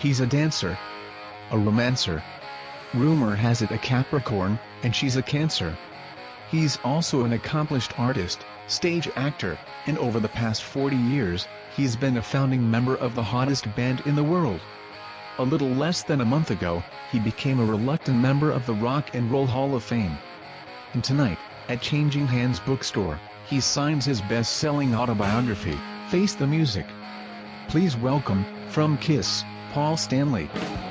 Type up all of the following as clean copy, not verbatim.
He's a dancer, a romancer. Rumor has it a Capricorn, and she's a Cancer. He's also an accomplished artist, stage actor, and over the past 40 years, he's been a founding member of the hottest band in the world. A little less than a month ago, he became a reluctant member of the Rock and Roll Hall of Fame. And tonight, at Changing Hands Bookstore, he signs his best-selling autobiography, Face the Music. Please welcome, from Kiss, Paul Stanley.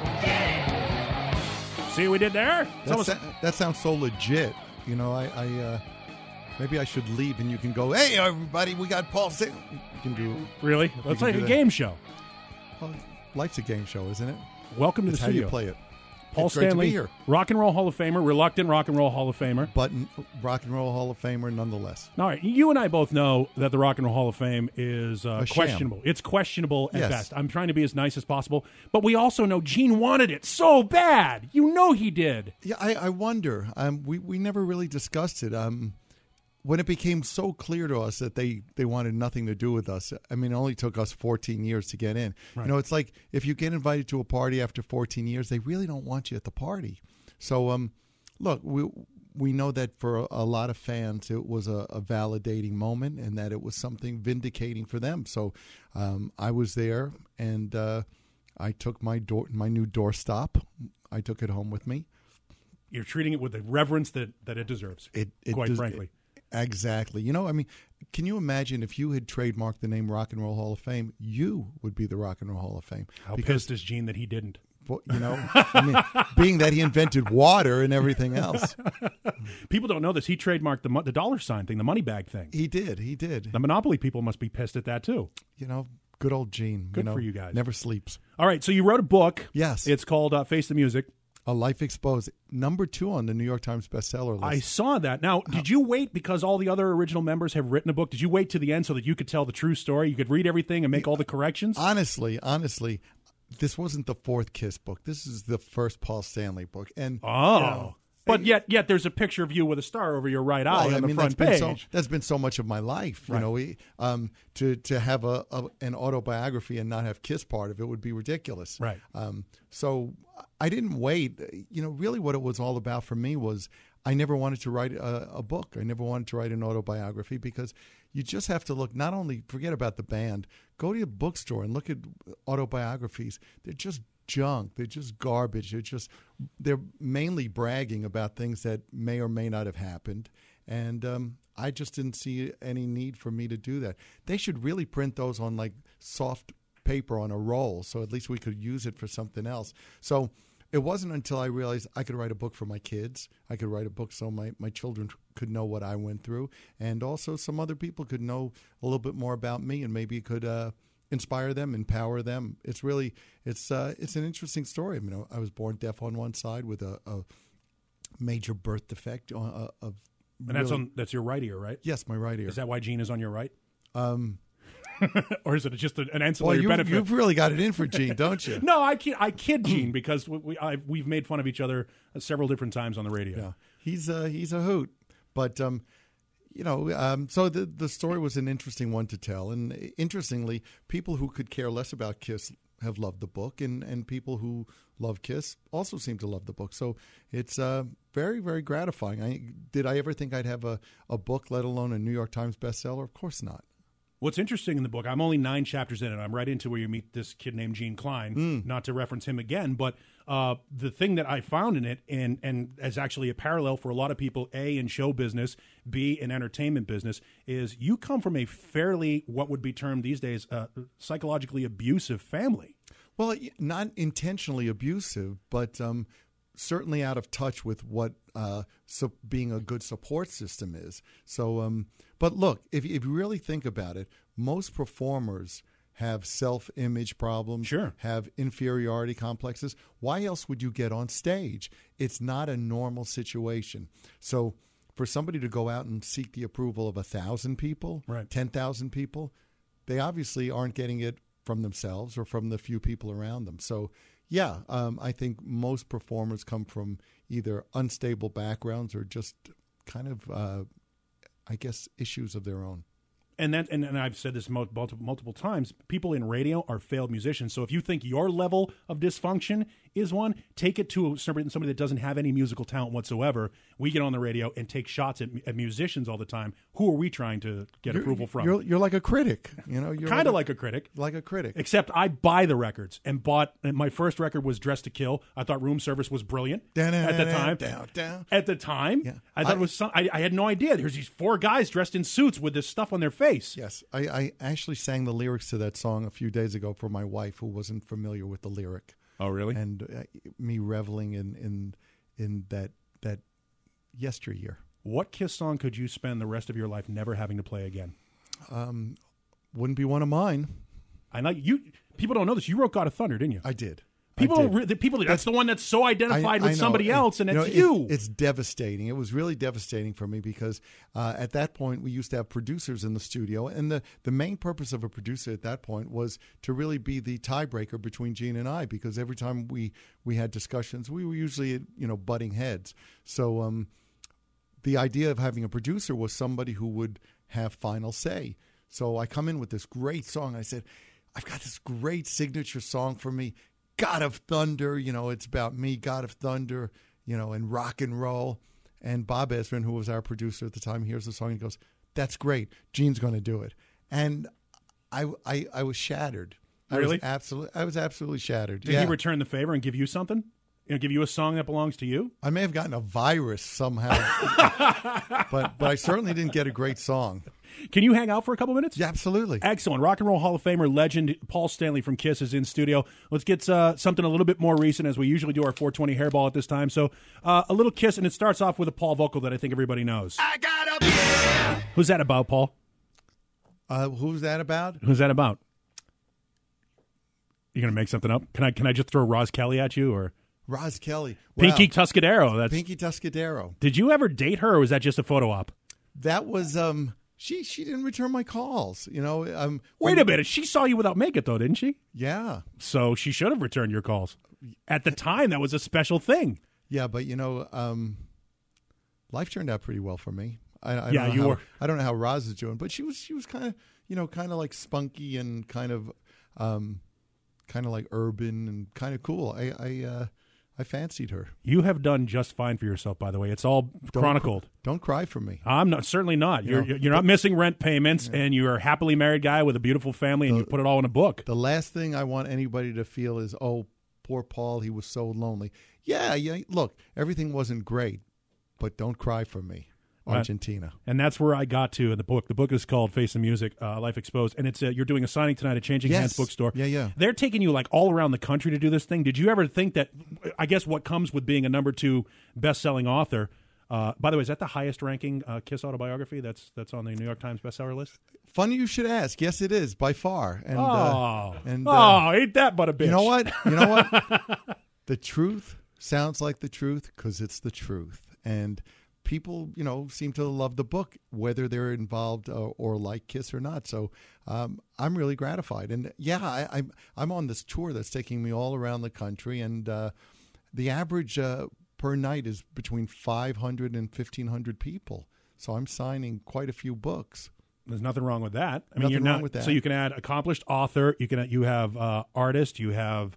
See what we did there? That sounds so legit. You know, I maybe I should leave and you can go, hey, everybody, we got Paul Stanley. You can do Really? It's like a game show. Well, life's a game show, isn't it? Welcome to That's the how studio. you play it. Paul It's great to Stanley, be here. Rock and Roll Hall of Famer, reluctant Rock and Roll Hall of Famer. But Rock and Roll Hall of Famer nonetheless. All right, you and I both know that the Rock and Roll Hall of Fame is A sham. questionable. It's questionable at Yes. best. I'm trying to be as nice as possible, but we also know Gene wanted it so bad. You know he did. Yeah, I wonder. We never really discussed it. When it became so clear to us that they wanted nothing to do with us, I mean, it only took us 14 years to get in. Right. You know, it's like if you get invited to a party after 14 years, they really don't want you at the party. So, look, we know that for a lot of fans, it was a validating moment and that it was something vindicating for them. So I was there, and I took my new doorstop. I took it home with me. You're treating it with the reverence that it deserves, quite frankly. Exactly. You know, I mean, can you imagine if you had trademarked the name Rock and Roll Hall of Fame, you would be the Rock and Roll Hall of Fame. How pissed is Gene that he didn't? Well, you know, I mean, being that he invented water and everything else. People don't know this. He trademarked the dollar sign thing, the money bag thing. He did. The Monopoly people must be pissed at that, too. You know, good old Gene. Good for you guys. Never sleeps. All right, so you wrote a book. Yes. It's called Face the Music. A Life Exposed, #2 on the New York Times bestseller list. I saw that. Now, did you wait because all the other original members have written a book? Did you wait to the end so that you could tell the true story? You could read everything and make all the corrections? Honestly, this wasn't the fourth Kiss book. This is the first Paul Stanley book. And but yet there's a picture of you with a star over your right eye on the front page. That's been so much of my life. Right. You know, to have an autobiography and not have Kiss part of it would be ridiculous. Right. So I didn't wait. You know, really what it was all about for me was I never wanted to write a book. I never wanted to write an autobiography because you just have to look, not only forget about the band, go to your bookstore and look at autobiographies. They're just junk. They're just garbage. They're mainly bragging about things that may or may not have happened. And I just didn't see any need for me to do that. They should really print those on like soft paper on a roll, so at least we could use it for something else. So it wasn't until I realized I could write a book for my kids. I could write a book so my children could know what I went through, and also some other people could know a little bit more about me, and maybe it could inspire them, empower them. It's an interesting story. I mean, I was born deaf on one side with a major birth defect of. And that's your right ear, right? Yes, my right ear. Is that why Gene is on your right? Or is it just an ancillary Well, benefit? You've really got it in for Gene, don't you? No, I kid Gene because we've made fun of each other several different times on the radio. Yeah, he's a hoot, but so the story was an interesting one to tell, and interestingly, people who could care less about Kiss have loved the book, and people who love Kiss also seem to love the book. So it's very, very gratifying. Did I ever think I'd have a book, let alone a New York Times bestseller? Of course not. What's interesting in the book, I'm only 9 chapters in, and I'm right into where you meet this kid named Gene Klein, not to reference him again, but the thing that I found in it, and as actually a parallel for a lot of people, A, in show business, B, in entertainment business, is you come from a fairly, what would be termed these days, psychologically abusive family. Well, not intentionally abusive, but certainly out of touch with what being a good support system is. So, but look, if you really think about it, most performers have self-image problems, sure, have inferiority complexes. Why else would you get on stage? It's not a normal situation. So for somebody to go out and seek the approval of 1,000 people, right, 10,000 people, they obviously aren't getting it from themselves or from the few people around them. So yeah, I think most performers come from either unstable backgrounds or just kind of, I guess, issues of their own. And I've said this multiple times, people in radio are failed musicians. So if you think your level of dysfunction is one, take it to somebody that doesn't have any musical talent whatsoever. We get on the radio and take shots at musicians all the time. Who are we trying to get approval from? You're like a critic. You're kind of like a critic. Like a critic. Except I buy the records and my first record was Dressed to Kill. I thought Room Service was brilliant at the time. At the time, yeah. I thought it was I had no idea. There's these 4 guys dressed in suits with this stuff on their face. Yes. I actually sang the lyrics to that song a few days ago for my wife who wasn't familiar with the lyric. Oh, really? And me reveling in that yesteryear. What Kiss song could you spend the rest of your life never having to play again? Wouldn't be one of mine. I know you. People don't know this. You wrote "God of Thunder," didn't you? I did. That's the one that's so identified with somebody else, and it's you. It's devastating. It was really devastating for me because at that point we used to have producers in the studio, and the main purpose of a producer at that point was to really be the tiebreaker between Gene and I, because every time we had discussions, we were usually butting heads. So the idea of having a producer was somebody who would have final say. So I come in with this great song. I said, I've got this great signature song for me. God of Thunder, it's about me, God of Thunder, and rock and roll. And Bob Ezrin, who was our producer at the time, hears the song and he goes, "That's great. Gene's going to do it." And I was shattered. Really? I was absolutely shattered. Did he return the favor and give you something? Give you a song that belongs to you? I may have gotten a virus somehow, but I certainly didn't get a great song. Can you hang out for a couple minutes? Yeah, absolutely. Excellent. Rock and Roll Hall of Famer, legend Paul Stanley from Kiss is in studio. Let's get something a little bit more recent, as we usually do our 420 hairball at this time. So a little Kiss, and it starts off with a Paul vocal that I think everybody knows. I got up here. Who's that about, Paul? Who's that about? Who's that about? You going to make something up? Can I just throw Roz Kelly at you, or Roz Kelly? Pinky Tuscadero. That's Pinky Tuscadero. Did you ever date her, or was that just a photo op? That was She didn't return my calls. Wait a minute. She saw you without makeup, though, didn't she? Yeah. So she should have returned your calls. At the time, that was a special thing. Yeah, but life turned out pretty well for me. I don't know how Roz is doing, but she was kind of like spunky and kind of like urban and kind of cool. I fancied her. You have done just fine for yourself, by the way. It's all chronicled. Don't cry for me. I'm not, certainly not. You're not missing rent payments, and you're a happily married guy with a beautiful family, and you put it all in a book. The last thing I want anybody to feel is, oh, poor Paul, he was so lonely. Yeah. Look, everything wasn't great, but don't cry for me. Argentina. And that's where I got to in the book. The book is called Face the Music, Life Exposed, and it's you're doing a signing tonight at Changing Hands Bookstore. Yeah. They're taking you like all around the country to do this thing. Did you ever think that, I guess what comes with being a number 2 best-selling author, by the way, is that the highest ranking Kiss autobiography that's on the New York Times bestseller list? Funny you should ask. Yes, it is, by far. And, ain't that but a bitch. You know what? The truth sounds like the truth because it's the truth. And people, seem to love the book, whether they're involved or like Kiss or not. So I'm really gratified. And I'm on this tour that's taking me all around the country, and the average per night is between 500 and 1,500 people. So I'm signing quite a few books. There's nothing wrong with that. Nothing wrong with that. So you can add accomplished author. You have artist. You have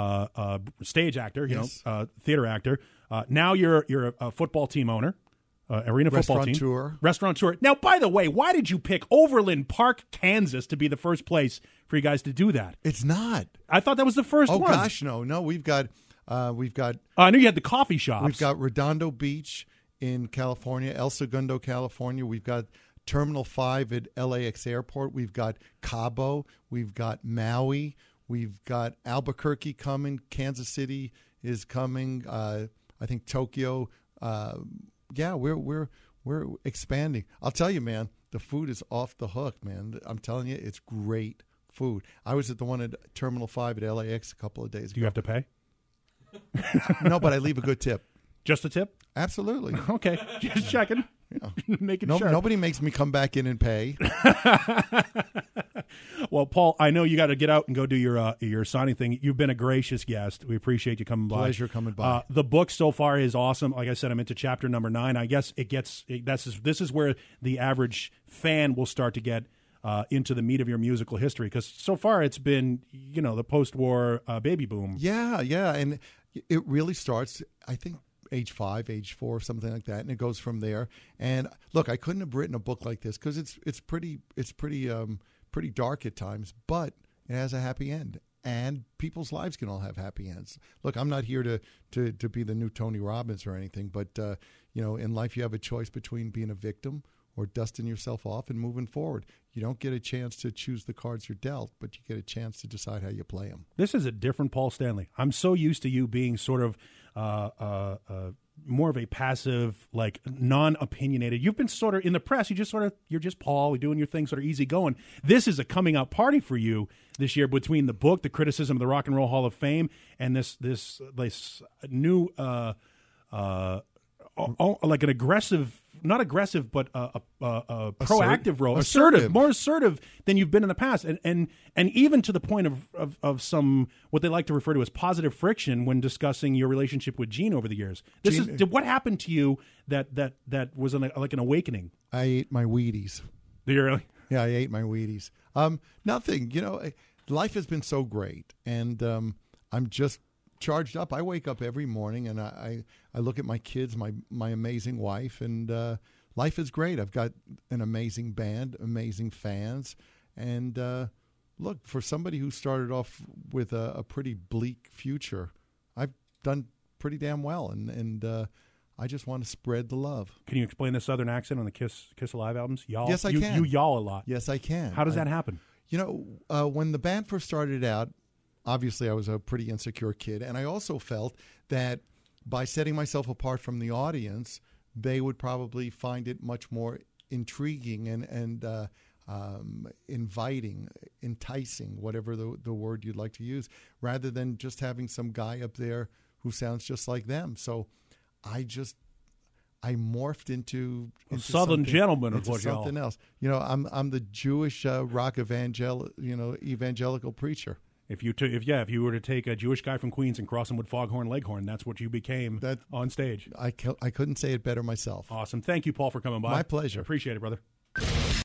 stage actor. Theater actor. Now you're a football team owner. Arena football team. Restaurateur. Now, by the way, why did you pick Overland Park, Kansas to be the first place for you guys to do that? It's not. I thought that was the first one. Oh, gosh, no. We've got. I knew you had the coffee shops. We've got Redondo Beach in California, El Segundo, California. We've got Terminal 5 at LAX Airport. We've got Cabo. We've got Maui. We've got Albuquerque coming. Kansas City is coming. I think Tokyo. Yeah, we're expanding. I'll tell you, man, the food is off the hook, man. I'm telling you, it's great food. I was at the one at Terminal 5 at LAX a couple of days ago. Do you have to pay? No, but I leave a good tip. Just a tip? Absolutely. Okay, just checking. Making sure. Nobody makes me come back in and pay. Well, Paul, I know you got to get out and go do your signing thing. You've been a gracious guest. We appreciate you coming by. Pleasure coming by. The book so far is awesome. Like I said, I'm into chapter number 9. I guess this is where the average fan will start to get into the meat of your musical history? Because so far it's been, the post-war baby boom. Yeah, and it really starts, I think, age 5, age 4, something like that, and it goes from there. And look, I couldn't have written a book like this because it's pretty dark at times, but it has a happy end. And people's lives can all have happy ends. Look, I'm not here to be the new Tony Robbins or anything, but in life you have a choice between being a victim or dusting yourself off and moving forward. You don't get a chance to choose the cards you're dealt, but you get a chance to decide how you play them. This is a different Paul Stanley. I'm so used to you being sort of more of a passive, like non-opinionated. You've been sort of in the press. You're just Paul. You're doing your thing, sort of easy going. This is a coming out party for you this year between the book, the criticism of the Rock and Roll Hall of Fame, and this new like an aggressive, not aggressive, but a proactive role, more assertive than you've been in the past, and even to the point of some what they like to refer to as positive friction when discussing your relationship with Gene over the years. What happened to you that was like an awakening? I ate my Wheaties. Did you really? Yeah, I ate my Wheaties. Nothing. Life has been so great, and I'm just charged up. I wake up every morning and I look at my kids, my amazing wife, and life is great. I've got an amazing band, amazing fans, and look, for somebody who started off with a pretty bleak future, I've done pretty damn well, and I just want to spread the love. Can you explain the Southern accent on the Kiss Alive albums? Y'all? Yes, I can. You y'all a lot. Yes, I can. How does that happen? When the band first started out, obviously, I was a pretty insecure kid, and I also felt that by setting myself apart from the audience, they would probably find it much more intriguing and inviting, enticing, whatever the word you'd like to use, rather than just having some guy up there who sounds just like them. So I morphed into Southern gentleman, into something else. I'm the Jewish rock evangelical preacher. If you were to take a Jewish guy from Queens and cross him with Foghorn Leghorn, that's what you became on stage. I couldn't say it better myself. Awesome. Thank you, Paul, for coming by. My pleasure. Appreciate it, brother.